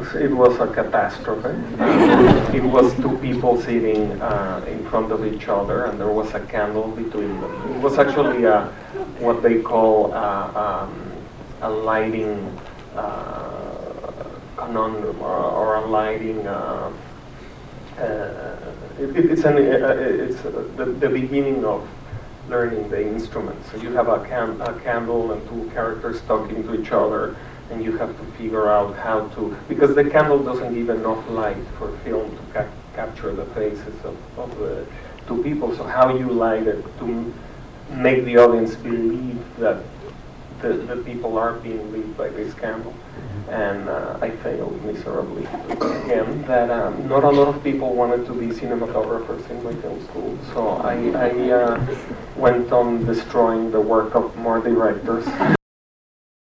it was a catastrophe. It was two people sitting in front of each other, and there was a candle between them. It was actually what they call a lighting conundrum, or a lighting. It's the beginning of learning the instrument. So you have a candle and two characters talking to each other, and you have to figure out how to, because the candle doesn't give enough light for film to capture the faces of the two people. So how you light it to make the audience believe that the people are being lit by this candle. And I failed miserably. Again, that not a lot of people wanted to be cinematographers in my film school, so I went on destroying the work of more directors.